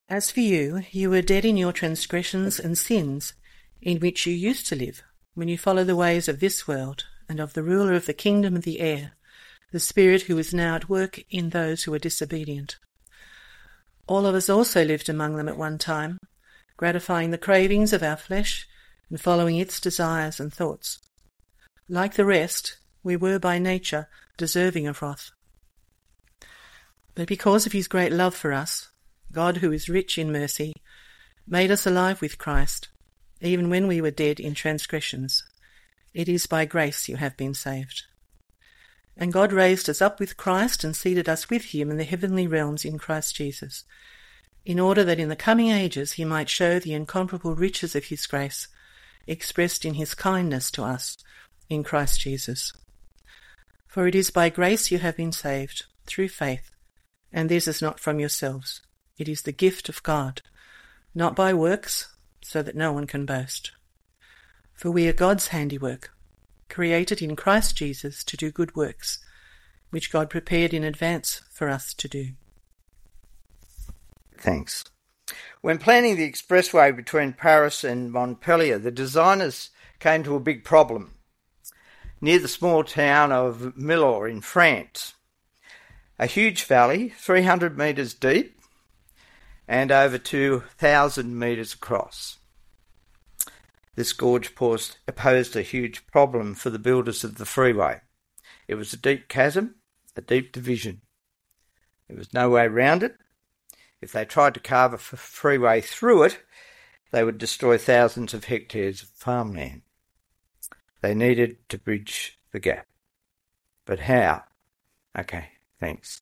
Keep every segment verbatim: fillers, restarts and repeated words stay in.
As for you, you were dead in your transgressions and sins, in which you used to live, when you followed the ways of this world and of the ruler of the kingdom of the air, the Spirit who is now at work in those who are disobedient. All of us also lived among them at one time, gratifying the cravings of our flesh and following its desires and thoughts. Like the rest, we were by nature deserving of wrath. But because of his great love for us, God, who is rich in mercy, made us alive with Christ, even when we were dead in transgressions. It is by grace you have been saved. And God raised us up with Christ and seated us with him in the heavenly realms in Christ Jesus, in order that in the coming ages he might show the incomparable riches of his grace, expressed in his kindness to us in Christ Jesus. For it is by grace you have been saved, through faith, and this is not from yourselves. It is the gift of God, not by works, so that no one can boast. For we are God's handiwork, created in Christ Jesus to do good works, which God prepared in advance for us to do. Thanks. When planning the expressway between Paris and Montpellier, the designers came to a big problem. Near the small town of Millau in France, a huge valley, three hundred metres deep, and over two thousand metres across. This gorge posed a huge problem for the builders of the freeway. It was a deep chasm, a deep division. There was no way round it. If they tried to carve a freeway through it, they would destroy thousands of hectares of farmland. They needed to bridge the gap. But how? Okay, thanks.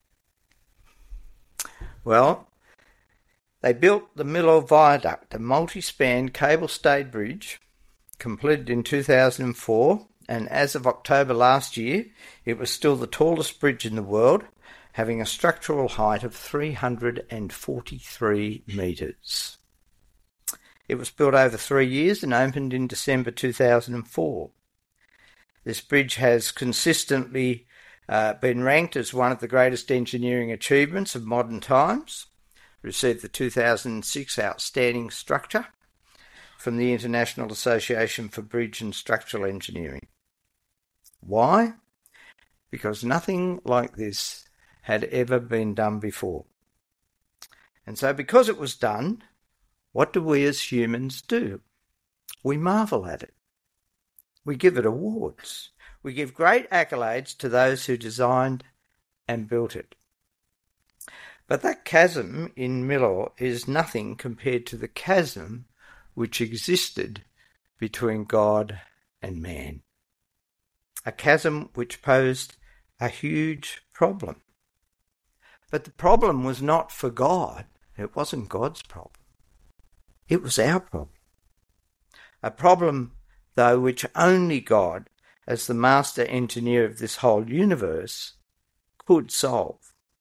Well, they built the Millau Viaduct, a multi-span cable-stayed bridge, completed in two thousand four, and as of October last year, it was still the tallest bridge in the world, having a structural height of three hundred forty-three metres. It was built over three years and opened in December two thousand four. This bridge has consistently uh, been ranked as one of the greatest engineering achievements of modern times. Received the two thousand six Outstanding Structure from the International Association for Bridge and Structural Engineering. Why? Because nothing like this had ever been done before. And so because it was done, what do we as humans do? We marvel at it. We give it awards. We give great accolades to those who designed and built it. But that chasm in Millau is nothing compared to the chasm which existed between God and man. A chasm which posed a huge problem. But the problem was not for God. It wasn't God's problem. It was our problem. A problem, though, which only God, as the master engineer of this whole universe, could solve.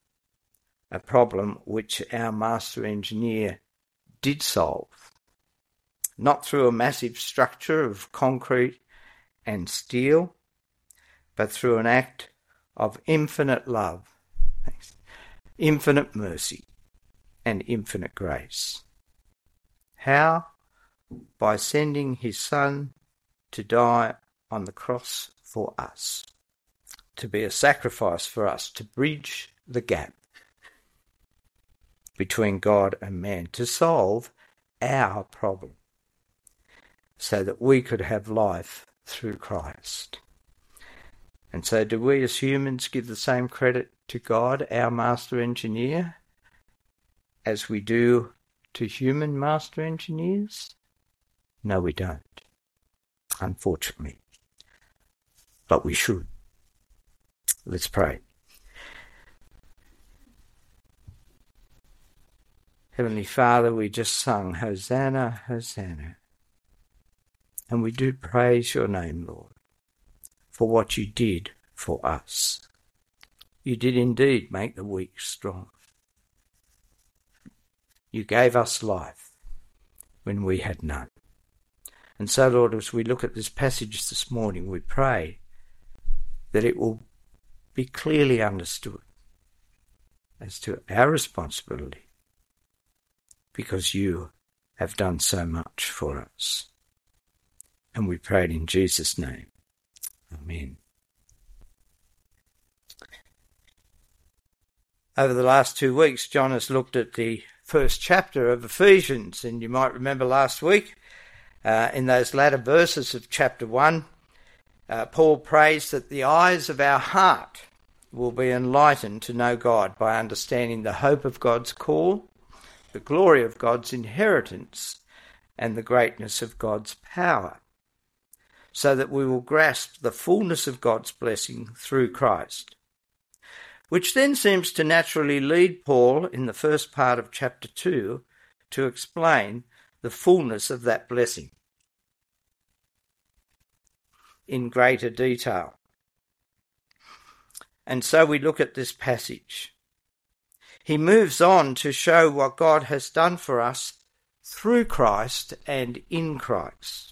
A problem which our master engineer did solve. Not through a massive structure of concrete and steel, but through an act of infinite love, infinite mercy, and infinite grace. How? By sending his Son to die on the cross for us, to be a sacrifice for us, to bridge the gap between God and man, to solve our problem, so that we could have life through Christ. And so do we as humans give the same credit to God, our master engineer, as we do to human master engineers? No, we don't, unfortunately. But we should. Let's pray. Heavenly Father, we just sung, Hosanna, Hosanna. And we do praise your name, Lord, for what you did for us. You did indeed make the weak strong. You gave us life when we had none. And so, Lord, as we look at this passage this morning, we pray that it will be clearly understood as to our responsibility because you have done so much for us. And we pray it in Jesus' name. Amen. Over the last two weeks, John has looked at the first chapter of Ephesians, and you might remember last week, uh, in those latter verses of chapter one, uh, Paul prays that the eyes of our heart will be enlightened to know God by understanding the hope of God's call, the glory of God's inheritance, and the greatness of God's power, so that we will grasp the fullness of God's blessing through Christ. Which then seems to naturally lead Paul in the first part of chapter two to explain the fullness of that blessing in greater detail. And so we look at this passage. He moves on to show what God has done for us through Christ and in Christ.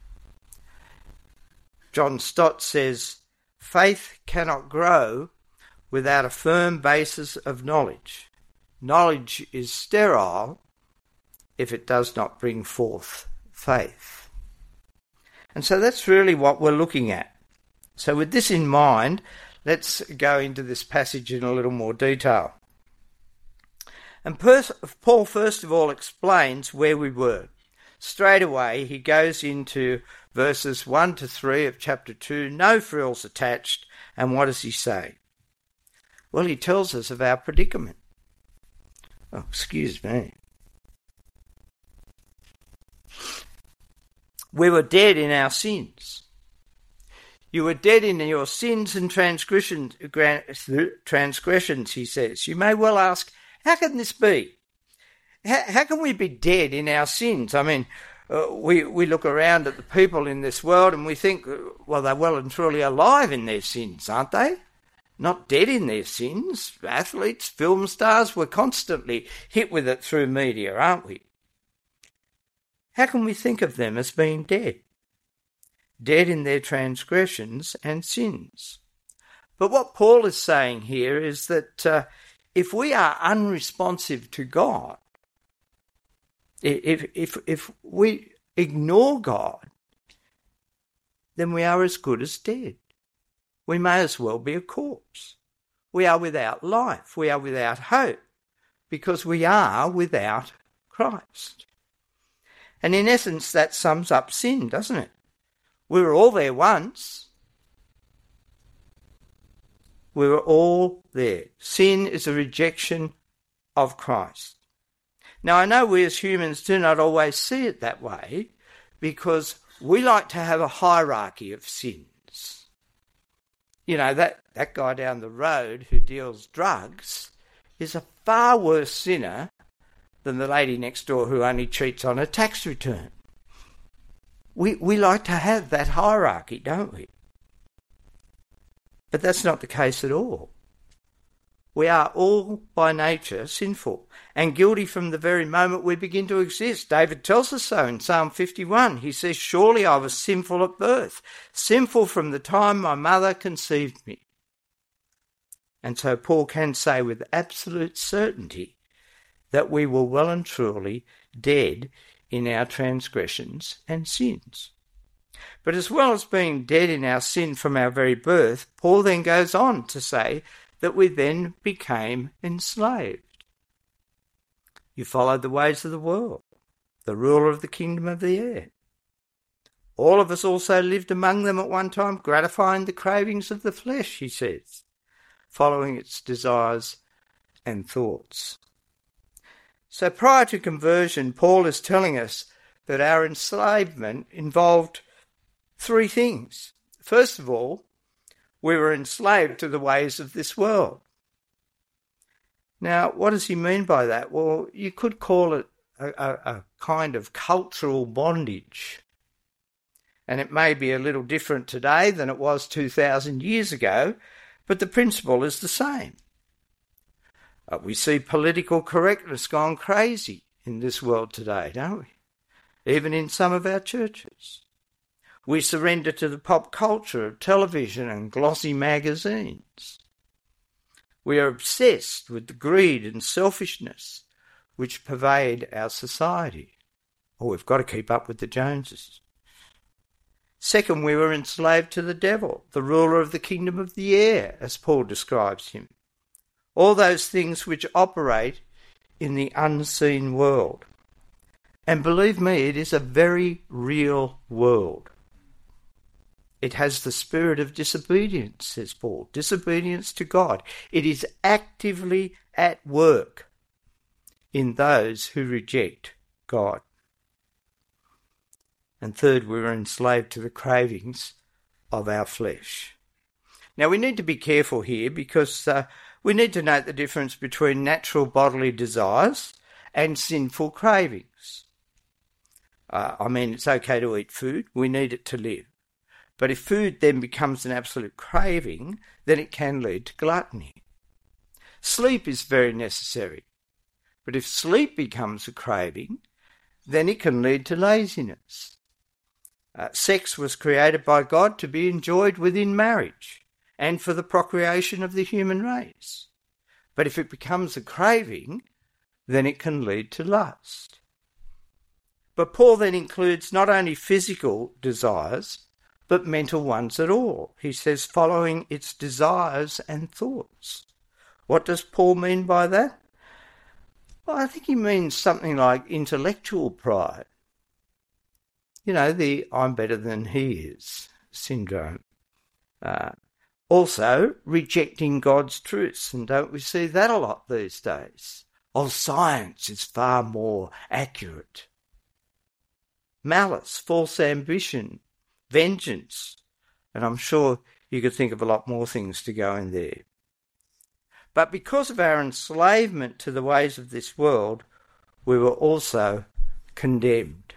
John Stott says, faith cannot grow without a firm basis of knowledge. Knowledge is sterile if it does not bring forth faith. And so that's really what we're looking at. So with this in mind, let's go into this passage in a little more detail. And Paul first of all explains where we were. Straight away he goes into verses one to three of chapter two, no frills attached, and what does he say? Well, he tells us of our predicament. Oh, excuse me. We were dead in our sins. You were dead in your sins and transgressions, transgressions, he says. You may well ask, how can this be? How, how can we be dead in our sins? I mean, uh, we, we look around at the people in this world and we think, well, they're well and truly alive in their sins, aren't they? Not dead in their sins. Athletes, film stars, we're constantly hit with it through media, aren't we? How can we think of them as being dead? Dead in their transgressions and sins. But what Paul is saying here is that uh, if we are unresponsive to God, if, if, if we ignore God, then we are as good as dead. We may as well be a corpse. We are without life. We are without hope because we are without Christ. And in essence, that sums up sin, doesn't it? We were all there once. We were all there. Sin is a rejection of Christ. Now, I know we as humans do not always see it that way because we like to have a hierarchy of sins. You know, that, that guy down the road who deals drugs is a far worse sinner than the lady next door who only cheats on a tax return. We we like to have that hierarchy, don't we? But that's not the case at all. We are all by nature sinful and guilty from the very moment we begin to exist. David tells us so in Psalm fifty-one. He says, surely I was sinful at birth, sinful from the time my mother conceived me. And so Paul can say with absolute certainty that we were well and truly dead in our transgressions and sins. But as well as being dead in our sin from our very birth, Paul then goes on to say that we then became enslaved. You followed the ways of the world, the ruler of the kingdom of the air. All of us also lived among them at one time, gratifying the cravings of the flesh, he says, following its desires and thoughts. So prior to conversion, Paul is telling us that our enslavement involved three things. First of all, we were enslaved to the ways of this world. Now, what does he mean by that? Well, you could call it a, a, a kind of cultural bondage. And it may be a little different today than it was two thousand years ago, but the principle is the same. Uh, we see political correctness gone crazy in this world today, don't we? Even in some of our churches. We surrender to the pop culture of television and glossy magazines. We are obsessed with the greed and selfishness which pervade our society. Oh, we've got to keep up with the Joneses. Second, we were enslaved to the devil, the ruler of the kingdom of the air, as Paul describes him. All those things which operate in the unseen world. And believe me, it is a very real world. It has the spirit of disobedience, says Paul, disobedience to God. It is actively at work in those who reject God. And third, we were enslaved to the cravings of our flesh. Now, we need to be careful here because uh, we need to note the difference between natural bodily desires and sinful cravings. Uh, I mean, it's okay to eat food. We need it to live. But if food then becomes an absolute craving, then it can lead to gluttony. Sleep is very necessary. But if sleep becomes a craving, then it can lead to laziness. Uh, sex was created by God to be enjoyed within marriage and for the procreation of the human race. But if it becomes a craving, then it can lead to lust. But Paul then includes not only physical desires, but mental ones at all. He says, following its desires and thoughts. What does Paul mean by that? Well, I think he means something like intellectual pride. You know, the I'm better than he is syndrome. Uh, also, rejecting God's truths. And don't we see that a lot these days? Oh, science is far more accurate. Malice, false ambition, vengeance. And I'm sure you could think of a lot more things to go in there. But because of our enslavement to the ways of this world, we were also condemned.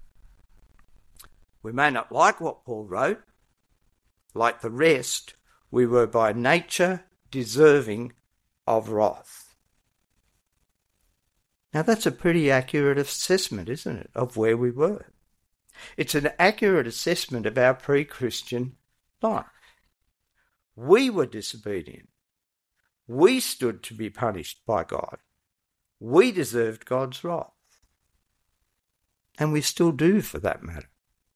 We may not like what Paul wrote. Like the rest, we were by nature deserving of wrath. Now that's a pretty accurate assessment, isn't it, of where we were? It's an accurate assessment of our pre-Christian life. We were disobedient. We stood to be punished by God. We deserved God's wrath. And we still do, for that matter.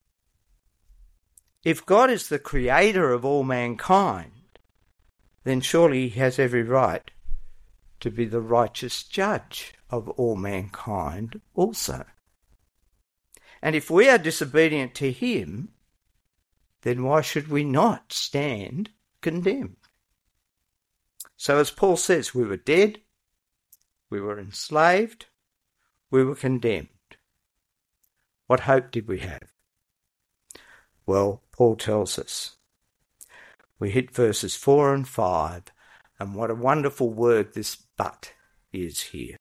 If God is the creator of all mankind, then surely he has every right to be the righteous judge of all mankind also. And if we are disobedient to him, then why should we not stand condemned? So as Paul says, we were dead, we were enslaved, we were condemned. What hope did we have? Well, Paul tells us. We hit verses four and five, and what a wonderful word this but is here.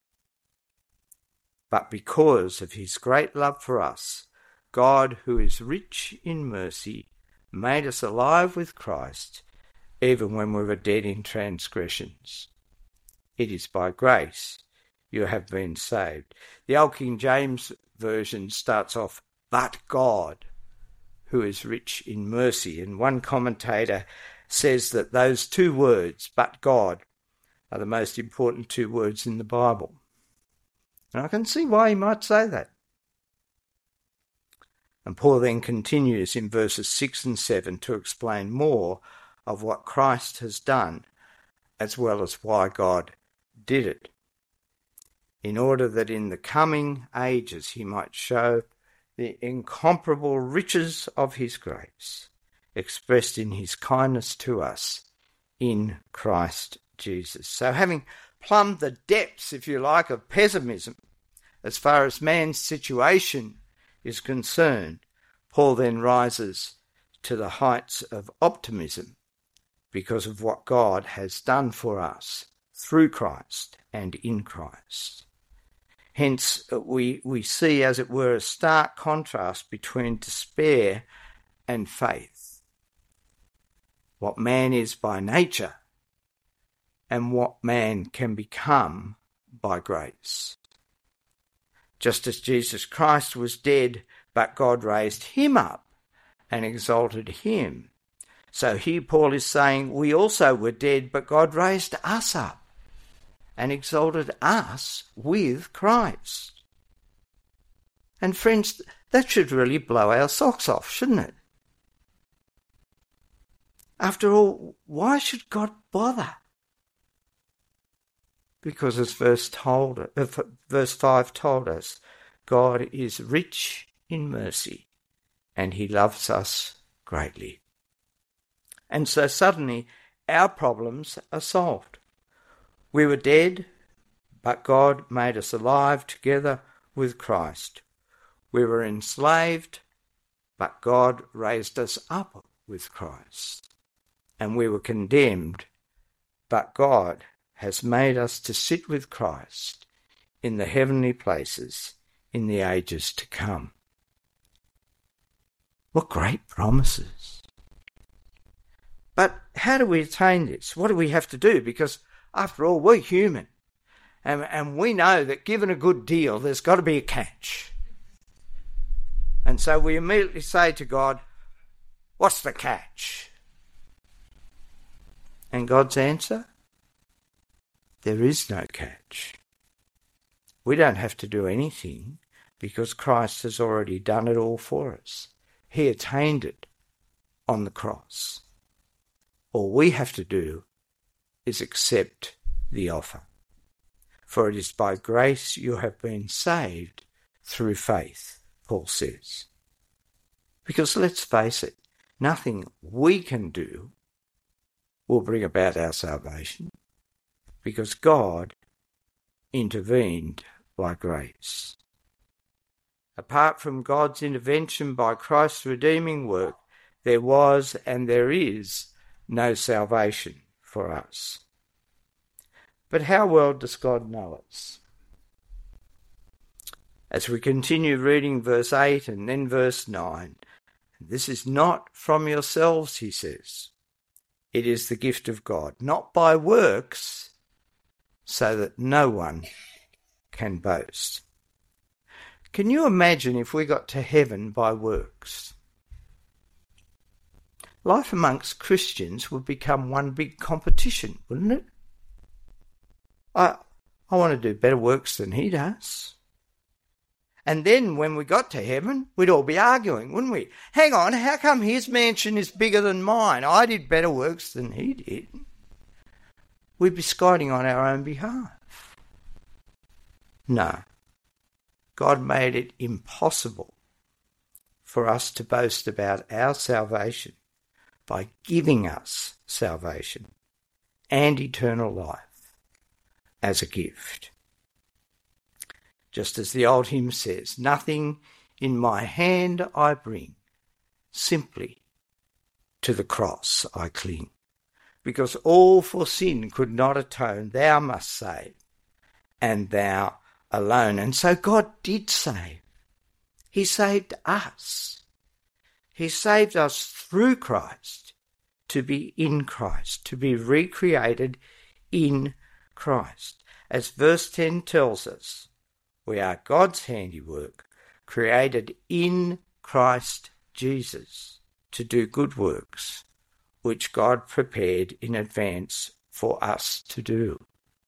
But because of his great love for us, God, who is rich in mercy, made us alive with Christ, even when we were dead in transgressions. It is by grace you have been saved. The Old King James Version starts off, but God, who is rich in mercy. And one commentator says that those two words, but God, are the most important two words in the Bible. And I can see why he might say that. And Paul then continues in verses six and seven to explain more of what Christ has done, as well as why God did it, in order that in the coming ages he might show the incomparable riches of his grace, expressed in his kindness to us in Christ Jesus. So having plumbed the depths, if you like, of pessimism as far as man's situation is concerned, Paul then rises to the heights of optimism because of what God has done for us through Christ and in Christ. Hence, we, we see, as it were, a stark contrast between despair and faith. What man is by nature and what man can become by grace. Just as Jesus Christ was dead, but God raised him up and exalted him. So here Paul is saying we also were dead, but God raised us up and exalted us with Christ. And friends, that should really blow our socks off, shouldn't it? After all, why should God bother? Because as verse, told, uh, verse five told us, God is rich in mercy and he loves us greatly. And so suddenly our problems are solved. We were dead, but God made us alive together with Christ. We were enslaved, but God raised us up with Christ. And we were condemned, but God has made us to sit with Christ in the heavenly places in the ages to come. What great promises. But how do we attain this? What do we have to do? Because after all, we're human. And, and we know that given a good deal, there's got to be a catch. And so we immediately say to God, what's the catch? And God's answer? There is no catch. We don't have to do anything because Christ has already done it all for us. He attained it on the cross. All we have to do is accept the offer. For it is by grace you have been saved through faith, Paul says. Because let's face it, nothing we can do will bring about our salvation, because God intervened by grace. Apart from God's intervention by Christ's redeeming work, there was and there is no salvation for us. But how well does God know us? As we continue reading verse eight and then verse nine, this is not from yourselves, he says. It is the gift of God, not by works, so that no one can boast. Can you imagine if we got to heaven by works? Life amongst Christians would become one big competition, wouldn't it? I, I want to do better works than he does. And then when we got to heaven, we'd all be arguing, wouldn't we? Hang on, how come his mansion is bigger than mine? I did better works than he did. We'd be scolding on our own behalf. No. God made it impossible for us to boast about our salvation by giving us salvation and eternal life as a gift. Just as the old hymn says, nothing in my hand I bring, simply to the cross I cling. Because all for sin could not atone, thou must save, and thou alone. And so God did save. He saved us. He saved us through Christ, to be in Christ, to be recreated in Christ. As verse ten tells us, we are God's handiwork, created in Christ Jesus to do good works, which God prepared in advance for us to do.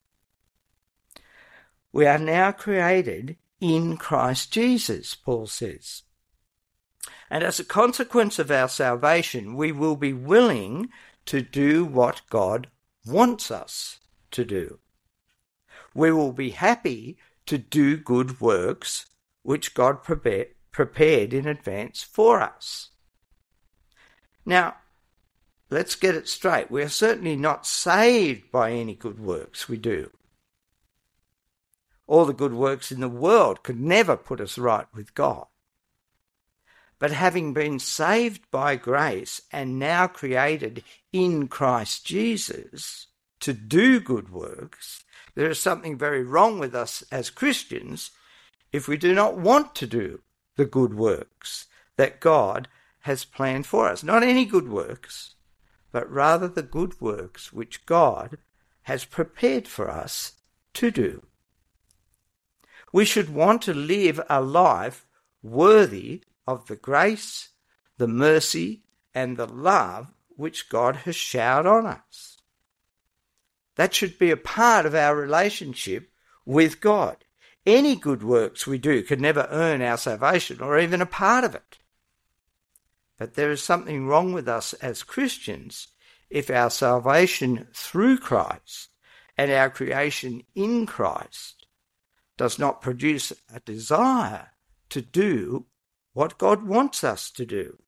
We are now created in Christ Jesus, Paul says. And as a consequence of our salvation, we will be willing to do what God wants us to do. We will be happy to do good works which God prepared, prepared in advance for us. Now, let's get it straight. We are certainly not saved by any good works we do. All the good works in the world could never put us right with God. But having been saved by grace and now created in Christ Jesus to do good works, there is something very wrong with us as Christians if we do not want to do the good works that God has planned for us. Not any good works, but rather the good works which God has prepared for us to do. We should want to live a life worthy of the grace, the mercy, and the love which God has showered on us. That should be a part of our relationship with God. Any good works we do could never earn our salvation or even a part of it. But there is something wrong with us as Christians if our salvation through Christ and our creation in Christ does not produce a desire to do what God wants us to do.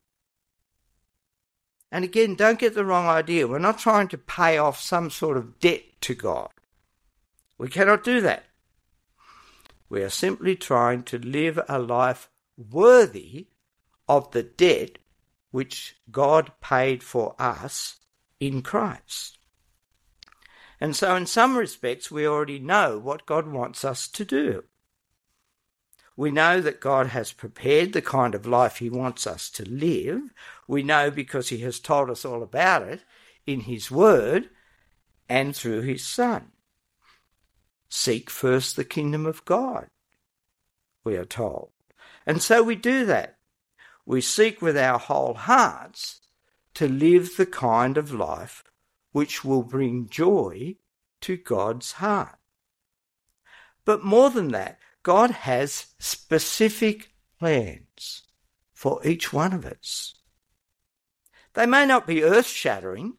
And again, don't get the wrong idea. We're not trying to pay off some sort of debt to God. We cannot do that. We are simply trying to live a life worthy of the debt which God paid for us in Christ. And so in some respects, we already know what God wants us to do. We know that God has prepared the kind of life he wants us to live. We know because he has told us all about it in his word and through his Son. Seek first the kingdom of God, we are told. And so we do that. We seek with our whole hearts to live the kind of life which will bring joy to God's heart. But more than that, God has specific plans for each one of us. They may not be earth-shattering.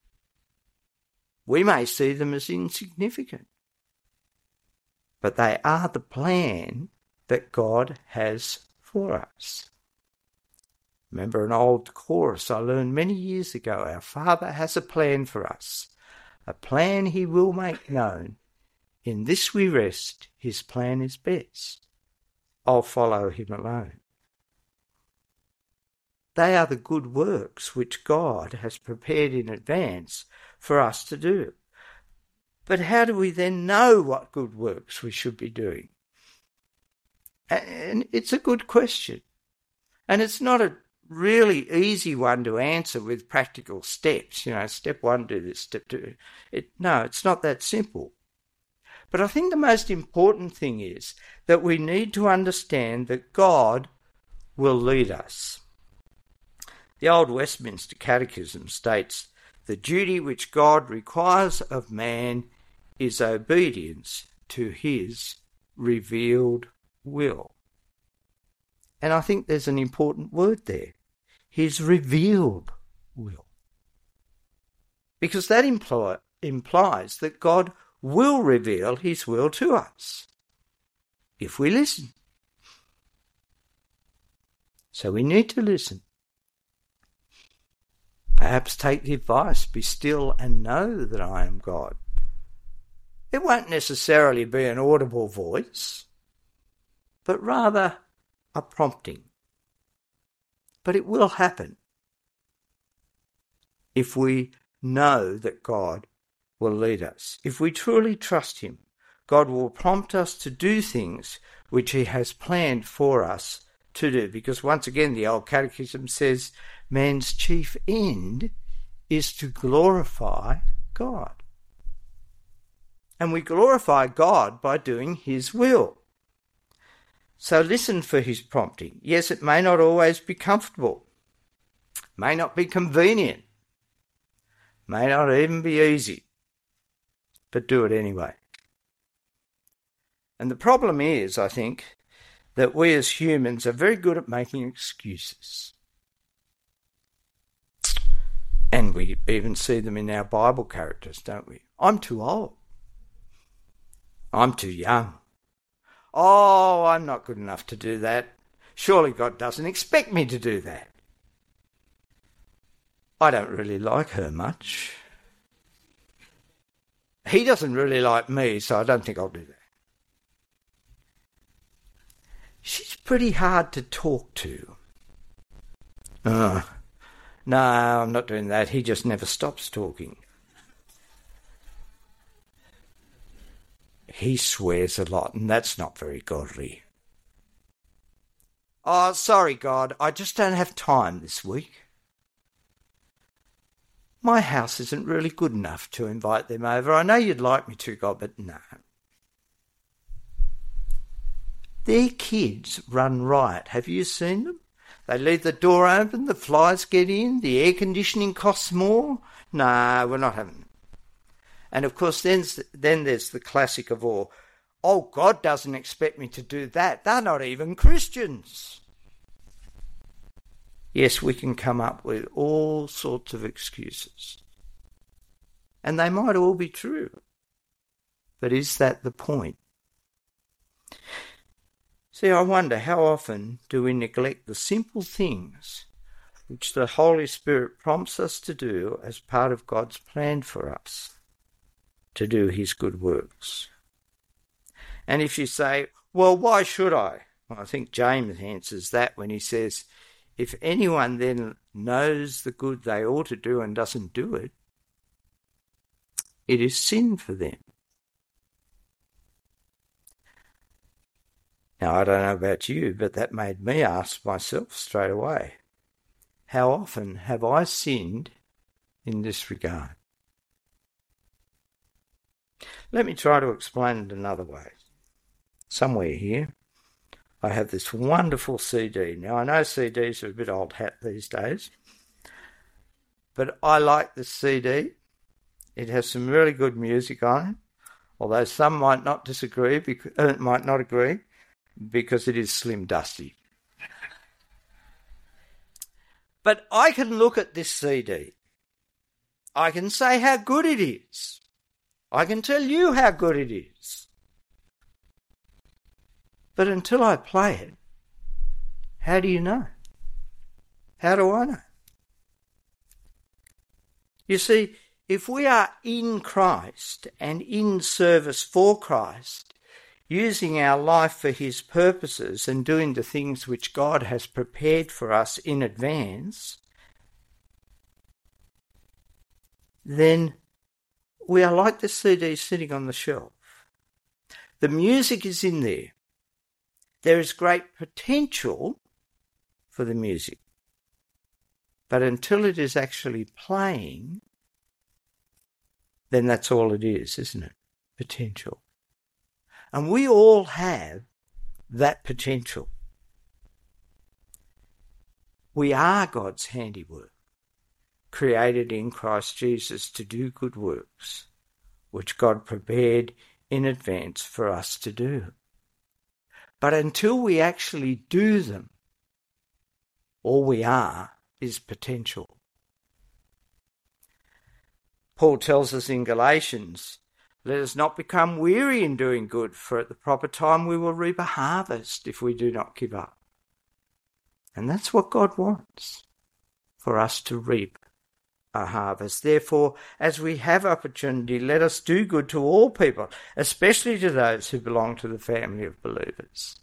We may see them as insignificant. But they are the plan that God has for us. Remember an old chorus I learned many years ago. Our Father has a plan for us, a plan he will make known. In this we rest, his plan is best. I'll follow him alone. They are the good works which God has prepared in advance for us to do. But how do we then know what good works we should be doing? And it's a good question. And it's not a really easy one to answer with practical steps. You know, step one, do this, step two. It, no, it's not that simple. But I think the most important thing is that we need to understand that God will lead us. The Old Westminster Catechism states, "The duty which God requires of man is obedience to his revealed will." And I think there's an important word there, his revealed will. Because that imply, implies that God will reveal his will to us if we listen. So we need to listen. Perhaps take the advice, be still and know that I am God. It won't necessarily be an audible voice, but rather a prompting. But it will happen if we know that God will lead us. If we truly trust him, God will prompt us to do things which he has planned for us to do. Because once again, the old catechism says, man's chief end is to glorify God. And we glorify God by doing his will. So listen for his prompting. Yes, it may not always be comfortable, may not be convenient, may not even be easy, but do it anyway. And the problem is, I think, that we as humans are very good at making excuses. And we even see them in our Bible characters, don't we? I'm too old. I'm too young. Oh, I'm not good enough to do that. Surely God doesn't expect me to do that. I don't really like her much. He doesn't really like me, so I don't think I'll do that. She's pretty hard to talk to. Uh, no, I'm not doing that. He just never stops talking. He swears a lot, and that's not very godly. Oh, sorry, God, I just don't have time this week. My house isn't really good enough to invite them over. I know you'd like me to, God, but no. Their kids run riot. Have you seen them? They leave the door open, the flies get in, the air conditioning costs more. No, we're not having them. And of course, then, then there's the classic of all, oh, God doesn't expect me to do that. They're not even Christians. Yes, we can come up with all sorts of excuses. And they might all be true. But is that the point? See, I wonder how often do we neglect the simple things which the Holy Spirit prompts us to do as part of God's plan for us, to do his good works. And if you say, well, why should I? Well, I think James answers that when he says, if anyone then knows the good they ought to do and doesn't do it, it is sin for them. Now, I don't know about you, but that made me ask myself straight away, how often have I sinned in this regard? Let me try to explain it another way. Somewhere here, I have this wonderful C D. Now, I know C Ds are a bit old hat these days, but I like this C D. It has some really good music on it, although some might not disagree, because, uh, might not agree, because it is slim dusty. But I can look at this C D. I can say how good it is. I can tell you how good it is. But until I play it, how do you know? How do I know? You see, if we are in Christ and in service for Christ, using our life for his purposes and doing the things which God has prepared for us in advance, then we are like the C D sitting on the shelf. The music is in there. There is great potential for the music. But until it is actually playing, then that's all it is, isn't it? Potential. And we all have that potential. We are God's handiwork, created in Christ Jesus to do good works, which God prepared in advance for us to do. But until we actually do them, all we are is potential. Paul tells us in Galatians, let us not become weary in doing good, for at the proper time we will reap a harvest if we do not give up. And that's what God wants, for us to reap a harvest. Therefore, as we have opportunity, let us do good to all people, especially to those who belong to the family of believers.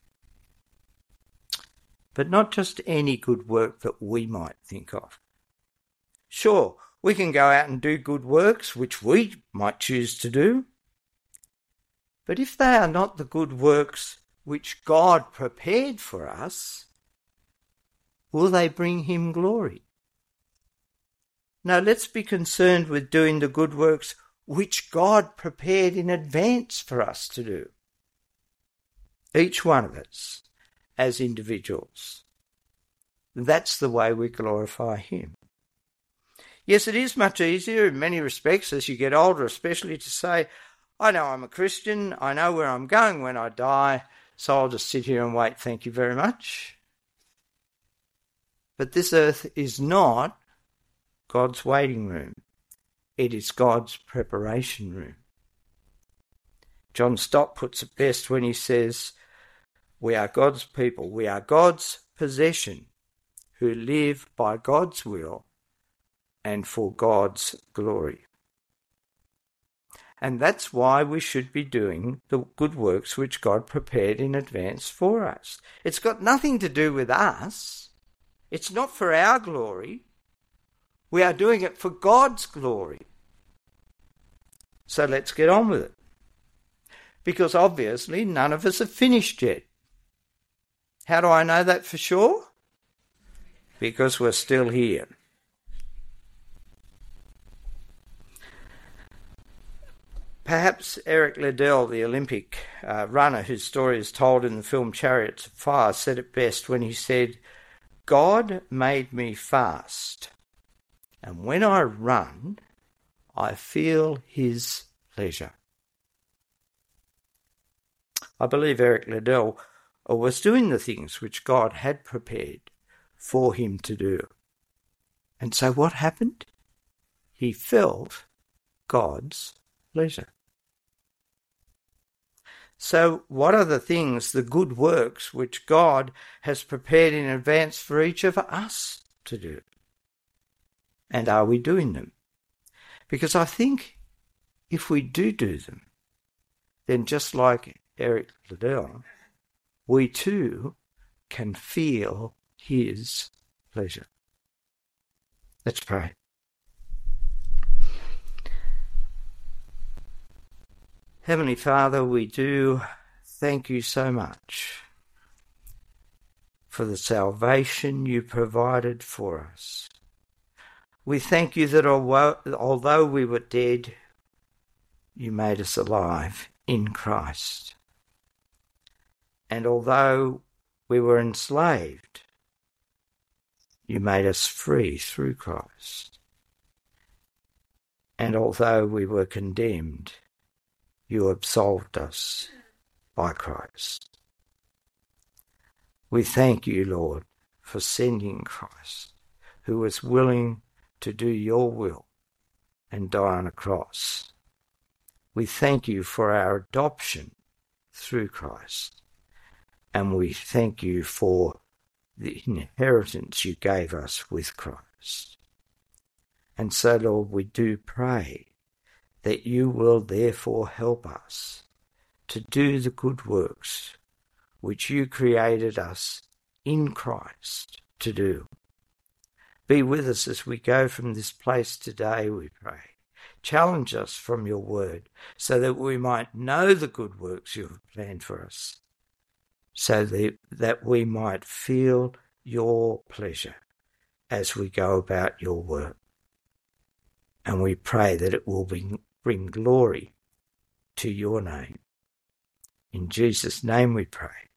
But not just any good work that we might think of. Sure, we can go out and do good works, which we might choose to do. But if they are not the good works which God prepared for us, will they bring him glory? No, let's be concerned with doing the good works which God prepared in advance for us to do. Each one of us as individuals. That's the way we glorify him. Yes, it is much easier in many respects as you get older, especially to say, I know I'm a Christian, I know where I'm going when I die, so I'll just sit here and wait, thank you very much. But this earth is not God's waiting room. It is God's preparation room. John Stott puts it best when he says, we are God's people, we are God's possession, who live by God's will and for God's glory. And that's why we should be doing the good works which God prepared in advance for us. It's got nothing to do with us. It's not for our glory. We are doing it for God's glory. So let's get on with it. Because obviously none of us are finished yet. How do I know that for sure? Because we're still here. Perhaps Eric Liddell, the Olympic uh, runner whose story is told in the film Chariots of Fire, said it best when he said, God made me fast, and when I run, I feel his pleasure. I believe Eric Liddell was doing the things which God had prepared for him to do. And so what happened? He felt God's pleasure. So what are the things, the good works, which God has prepared in advance for each of us to do? And are we doing them? Because I think if we do do them, then just like Eric Liddell, we too can feel his pleasure. Let's pray. Heavenly Father, we do thank you so much for the salvation you provided for us. We thank you that although we were dead, you made us alive in Christ. And although we were enslaved, you made us free through Christ. And although we were condemned, you absolved us by Christ. We thank you, Lord, for sending Christ, who was willing to do your will and die on a cross. We thank you for our adoption through Christ. And we thank you for the inheritance you gave us with Christ. And so, Lord, we do pray that you will therefore help us to do the good works which you created us in Christ to do. Be with us as we go from this place today, we pray. Challenge us from your word so that we might know the good works you have planned for us, so that, that we might feel your pleasure as we go about your work. And we pray that it will bring, bring glory to your name. In Jesus' name we pray.